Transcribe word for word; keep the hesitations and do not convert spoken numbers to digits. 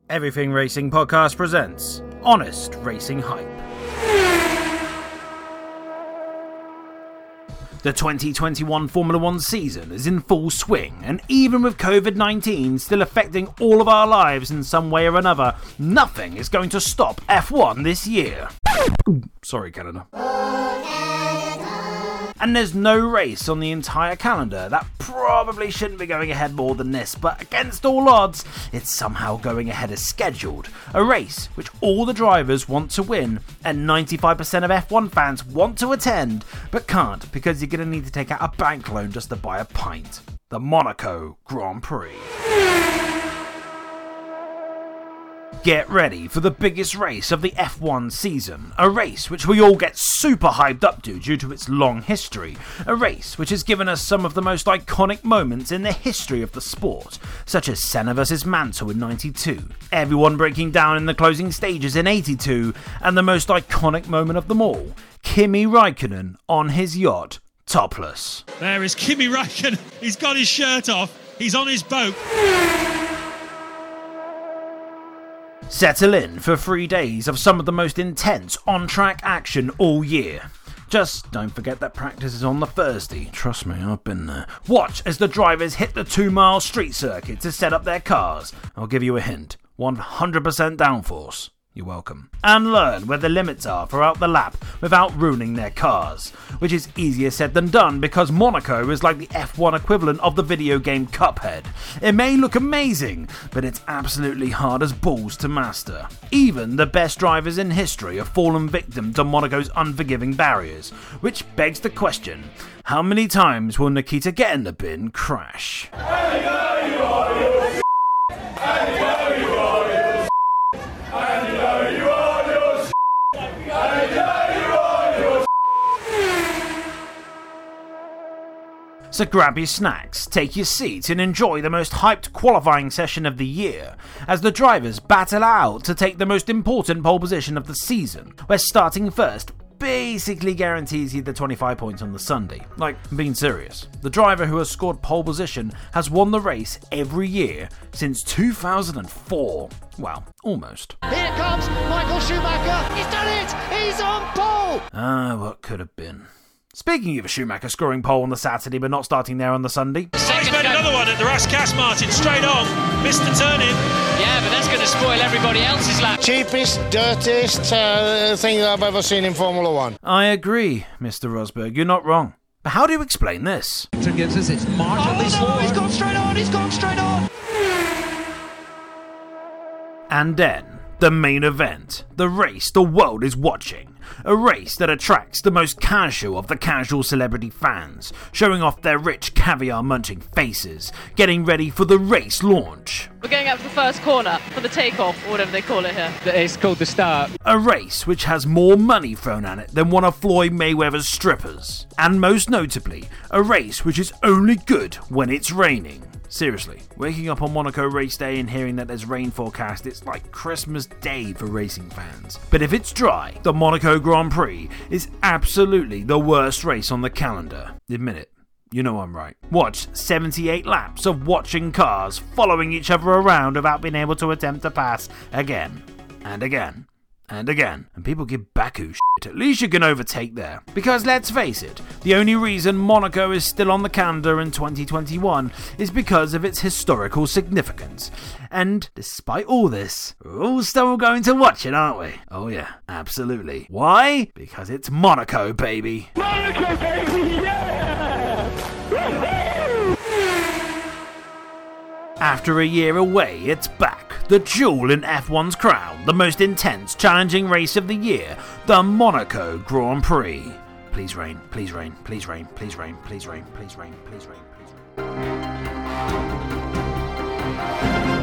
Everything Racing Podcast presents Honest Racing Hype. The twenty twenty-one Formula One season is in full swing, and even with covid nineteen still affecting all of our lives in some way or another, nothing is going to stop F one this year. Sorry, Canada. And there's no race on the entire calendar that probably shouldn't be going ahead more than this, but against all odds, it's somehow going ahead as scheduled. A race which all the drivers want to win, and ninety-five percent of F one fans want to attend, but can't because you're going to need to take out a bank loan just to buy a pint. The Monaco Grand Prix. Get ready for the biggest race of the F one season, a race which we all get super hyped up to due to its long history, a race which has given us some of the most iconic moments in the history of the sport, such as Senna versus Mansell in ninety-two, everyone breaking down in the closing stages in eighty-two, and the most iconic moment of them all, Kimi Räikkönen on his yacht, topless. There is Kimi Räikkönen, he's got his shirt off, he's on his boat. Settle in for three days of some of the most intense on-track action all year. Just don't forget that practice is on the Thursday. Trust me, I've been there. Watch as the drivers hit the two-mile street circuit to set up their cars. I'll give you a hint. one hundred percent downforce. You're welcome. And learn where the limits are throughout the lap without ruining their cars. Which is easier said than done because Monaco is like the F one equivalent of the video game Cuphead. It may look amazing, but it's absolutely hard as balls to master. Even the best drivers in history have fallen victim to Monaco's unforgiving barriers. Which begs the question, how many times will Nikita get in the bin crash? So grab your snacks, take your seats and enjoy the most hyped qualifying session of the year as the drivers battle out to take the most important pole position of the season, where starting first basically guarantees you the twenty-five points on the Sunday. Like, I'm being serious. The driver who has scored pole position has won the race every year since two thousand four. Well, almost. Here comes Michael Schumacher. He's done it! He's on pole! Ah, what could have been. Speaking of Schumacher scoring pole on the Saturday but not starting there on the Sunday. Oh, he's made another one at the Rascasse Martin, straight on, missed the turn in. Yeah, but that's going to spoil everybody else's lap. Cheapest, dirtiest uh, thing I've ever seen in Formula One. I agree, Mister Rosberg, you're not wrong. But how do you explain this? Gives us its marginally Oh no, he's gone straight on, he's gone straight on! And then, the main event, the race the world is watching. A race that attracts the most casual of the casual celebrity fans, showing off their rich caviar-munching faces, getting ready for the race launch. We're going up for the first corner, for the takeoff, or whatever they call it here. It's called the start. A race which has more money thrown at it than one of Floyd Mayweather's strippers. And most notably, a race which is only good when it's raining. Seriously, waking up on Monaco race day and hearing that there's rain forecast, it's like Christmas Day for racing fans. But if it's dry, the Monaco Grand Prix is absolutely the worst race on the calendar. Admit it. You know I'm right. Watch seventy-eight laps of watching cars following each other around without being able to attempt to pass again and again and again. And people give Baku shit. At least you can overtake there. Because let's face it, the only reason Monaco is still on the calendar in twenty twenty-one is because of its historical significance. And despite all this, we're all still going to watch it, aren't we? Oh yeah, absolutely. Why? Because it's Monaco, baby. Monaco, baby, yeah! After a year away, it's back. The jewel in F one's crown, the most intense, challenging race of the year, the Monaco Grand Prix. Please rain, please rain, please rain, please rain, please rain, please rain, please rain, please rain.